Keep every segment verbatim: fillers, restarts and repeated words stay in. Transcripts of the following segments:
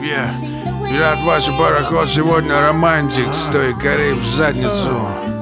Yeah. Пират, ваш пароход сегодня романтик, стой, Кариб в задницу.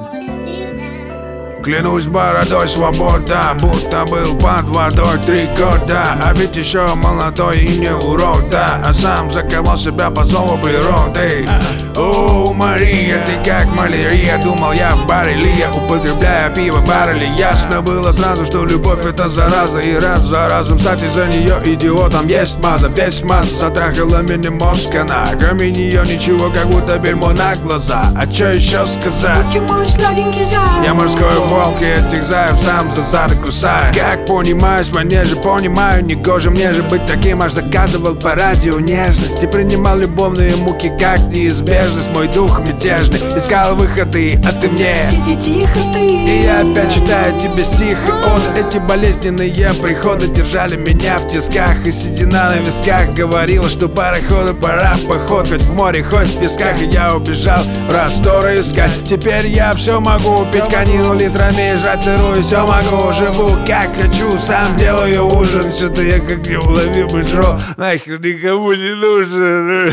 Клянусь бородой, свобода, будто был под водой три года. А ведь еще молодой и не урод, да. А сам заковал себя по зову природы. О, Мария, ты как малярия. Думал я в баре Лия, употребляя пиво баррели. Ясно было сразу, что любовь это зараза. И раз за разом, кстати, за нее идиотом есть маза. Весь маза затрахала меня мозг, она. Кроме нее ничего, как будто бельмо на глаза. А че еще сказать? Я морской волк, и этих заев сам за зады кусаю. Как понимаешь, мне же понимаю, негоже мне же быть таким. Аж заказывал по радио нежность и принимал любовные муки как неизбежность. Мой дух мятежный искал выходы, а ты мне сиди тихо ты. И я опять читаю тебе стихи от. Эти болезненные приходы держали меня в тисках. И седина на висках говорила, что пароходу пора в поход. Хоть в море, хоть в песках. И я убежал просторы искать. Теперь я все могу, пить конину литрами, жрать сырую, все могу. Живу как хочу, сам делаю ужин. Что-то я как неуловимый жрал, нахер никому не нужен.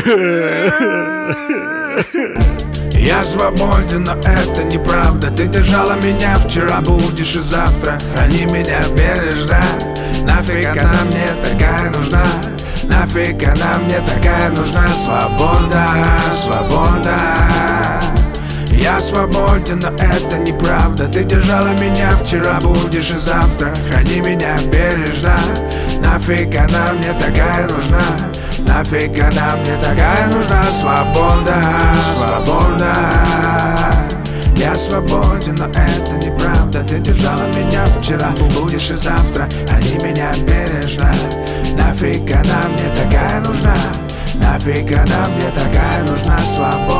Я свободен, но это неправда. Ты держала меня вчера, будешь и завтра. Храни меня бережно. Нафиг она мне такая нужна? Нафиг она мне такая нужна? Свобода, свобода. Я свободен, но это неправда. Ты держала меня вчера, будешь и завтра. Храни меня бережно. Нафиг она мне такая нужна? Нафиг она мне такая нужна? Свобода, свобода. Я свободен, но это неправда. Ты держала меня вчера, будешь и завтра. Храни меня бережно. Нафиг она мне такая нужна? Нафиг она мне такая нужна? Свобода.